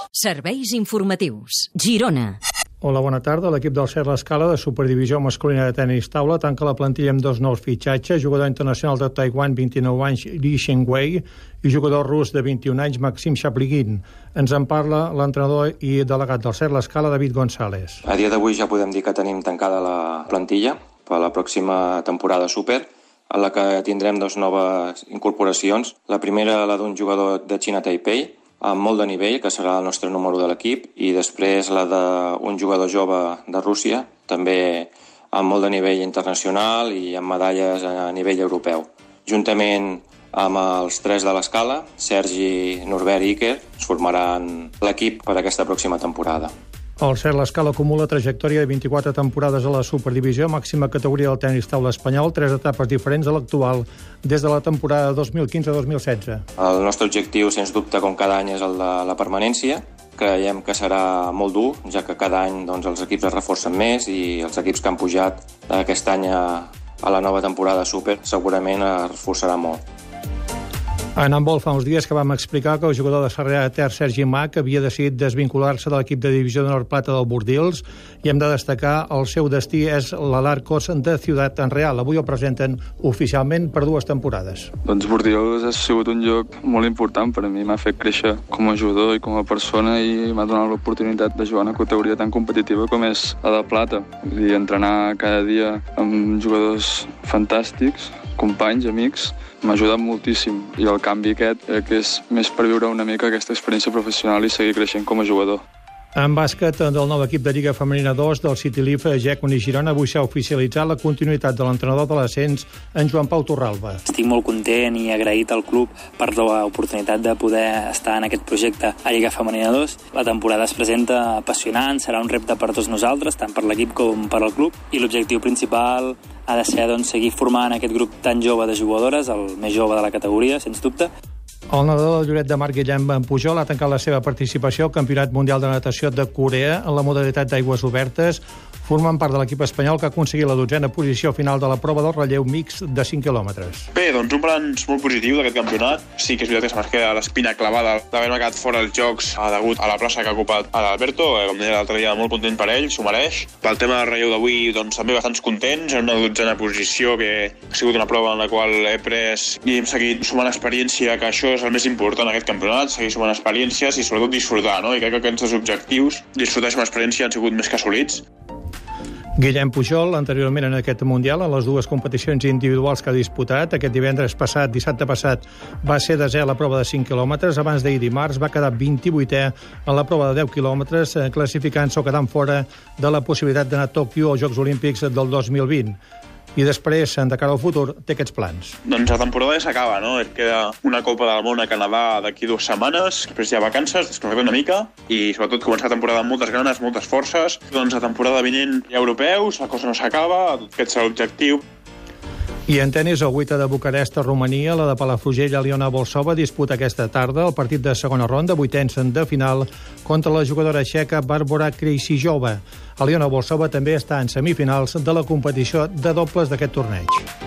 Serveis informatius. Girona. Hola, bona tarda. L'equip del Cert L'Escala de Superdivisió masculina de tenis taula tanca la plantilla amb 2 nous fitxatges, jugador internacional de Taiwan, 29 anys, Li Shengwei, i jugador rus de 21 anys, Maxim Shapligin. Ens en parla l'entrenador i delegat del Cert L'Escala, David González. A dia d'avui ja podem dir que tenim tancada la plantilla per a la pròxima temporada Super, en la que tindrem 2 noves incorporacions. La primera, la d'un jugador de China Taipei, amb molt de nivell, que serà el nostre número 1 de l'equip, i després la d'un jugador jove de Rússia, també amb molt de nivell internacional i amb medalles a nivell europeu. Juntament amb els 3 de l'Escala, Sergi, Norbert i Iker, es formaran l'equip per a aquesta pròxima temporada. El Cert L'Escala acumula trajectòria de 24 temporades a la Superdivisió, màxima categoria del tenis taula espanyol, 3 etapes diferents a l'actual, des de la temporada 2015-2016. El nostre objectiu, sens dubte, com cada any, és el de la permanència. Creiem que serà molt dur, ja que cada any els equips es reforcen més i els equips que han pujat aquest any a la nova temporada Super segurament es reforçarà molt. En handbol fa uns dies que vam explicar que el jugador de Sarrià de Ter, Sergi Mach, havia decidit desvincular-se de l'equip de divisió de Nord-Plata del Bordils, i hem de destacar el seu destí és l'Alarcos de Ciutat Real. Avui el presenten oficialment per 2 temporades. Doncs Bordils ha sigut un lloc molt important per a mi. M'ha fet créixer com a jugador i com a persona i m'ha donat l'oportunitat de jugar en una categoria tan competitiva com és la de plata. Vull dir, entrenar cada dia amb jugadors fantàstics, companys, amics, m'ha ajudat moltíssim, i el canvi aquest que és més per viure una mica aquesta experiència professional i seguir creixent com a jugador. En bàsquet, del nou equip de Lliga Femenina 2 del City Leaf, Gecon i Girona, avui s'ha oficialitzat la continuïtat de l'entrenador de l'ascens, en Joan Pau Torralba. Estic molt content i agraït al club per l'oportunitat de poder estar en aquest projecte a Lliga Femenina 2. La temporada es presenta apassionant, serà un repte per tots nosaltres, tant per l'equip com per al club, i l'objectiu principal ha de ser seguir formant aquest grup tan jove de jugadores, el més jove de la categoria, sens dubte. El nedador del Lloret de Mar, Guillem Pujol, ha tancat la seva participació al Campionat Mundial de Natació de Corea en la modalitat d'aigües obertes, formant part de l'equip espanyol que ha aconseguit la 12a posició final de la prova del relleu mix de 5 quilòmetres. Bé, doncs un balanç molt positiu d'aquest campionat. Sí que és veritat que se m'ha quedat l'espina clavada d'haver-me quedat fora els Jocs degut a la plaça que ha ocupat l'Alberto. Com deia l'altre dia, molt content per ell, s'ho mereix. Pel tema del relleu d'avui, doncs també bastants contents, en una 12a posició que ha sigut una prova en la qual he pres i hem seguit sumant experiència, que això és el més important en aquest campionat, seguir sumant experiències i sobretot disfrutar, no? I crec que aquests objectius, disfrutar i sumar experiència, han sigut més que assolits. Guillem Pujol, anteriorment en aquest Mundial, en les 2 competicions individuals que ha disputat, aquest divendres passat, dissabte passat, va ser 10è a la prova de 5 quilòmetres, abans d'ahir dimarts va quedar 28è en la prova de 10 quilòmetres, classificant-se o quedant fora de la possibilitat d'anar a Tòquio als Jocs Olímpics del 2020. I després, de cara al futur, té aquests plans. Doncs la temporada ja s'acaba, no? Et queda una Copa del Món a Canadà d'aquí 2 setmanes, després hi ha vacances, descansar una mica, i sobretot començar la temporada amb moltes ganes, moltes forces. Doncs la temporada vinent hi ha europeus, la cosa no s'acaba, aquest serà l'objectiu. I en tenis, el 8 de Bucarest a Romania, la de Palafrugell, Aliona Volsova, disputa aquesta tarda el partit de segona ronda, 8ens de final, contra la jugadora txeca Barbora Krejcikova. Aliona Volsova també està en semifinals de la competició de dobles d'aquest torneig.